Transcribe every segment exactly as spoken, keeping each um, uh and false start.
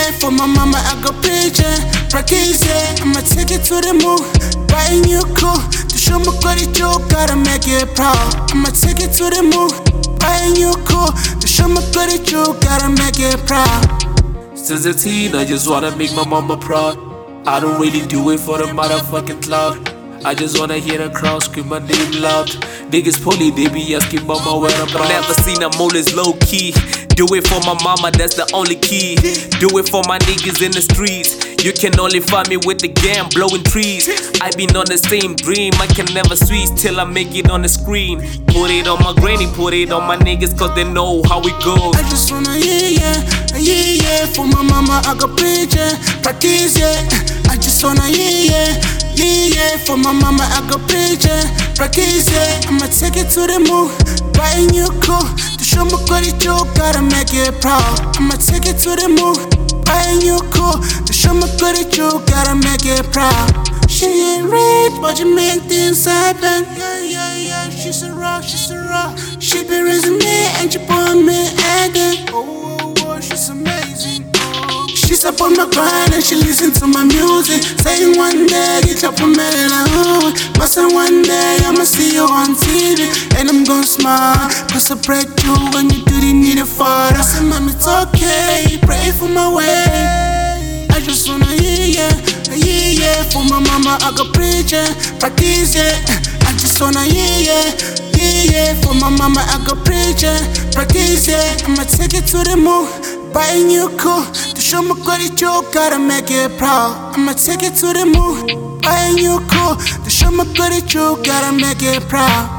yeah. For my mama, I go preaching. Practice, yeah. I'ma take it to the moon. Buying you cool. To show my body joke, gotta make it proud. I'ma take it to the moon. Buying you cool. To show my body joke, gotta make it proud. Since a teen, I just wanna make my mama proud. I don't really do it for the motherfucking cloud. I just wanna hear the crowd scream my name loud. Niggas poly, they be asking mama where I'm at. Never seen a molest low key. Do it for my mama, that's the only key. Do it for my niggas in the streets. You can only find me with the gang blowing trees. I been on the same dream, I can never switch till I make it on the screen. Put it on my granny, put it on my niggas, cause they know how it goes. I just wanna yeah, yeah, yeah, yeah. For my mama, I go preaching. Practice, yeah. I just wanna yeah, yeah, yeah, yeah. For my mama, I go preaching. Practice, yeah. I'ma take it to the moon. Buying you cool. To show my body joke, gotta make it proud. I'ma take it to the moon. Buying you cool. To show my body joke, gotta make it proud. She ain't rich, but you make things happen. Yeah, yeah, yeah. She's a rock, she's a rock. She be raising me and she put me acting. Oh, oh, oh, she's amazing. She's up on my grind and she listen to my music. Saying one day, get up on me like oh. But say one day, I'ma see you on T V. And I'm gon' smile, cause I pray you when you do the need it for. I said, mom, it's okay, pray for my way. I just wanna yeah, yeah, yeah, yeah. For my mama, I go preaching. Practice, yeah. I just wanna yeah, yeah, yeah, yeah. For my mama, I go preaching. Practice, yeah. I'ma take it to the moon. Buying you cool. To show my body joke, gotta make it proud. I'ma take it to the moon. Buying you cool. To show my body joke, gotta make it proud.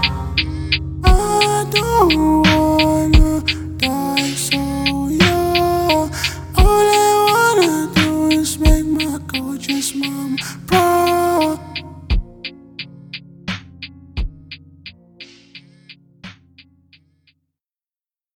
I don't wanna die so young.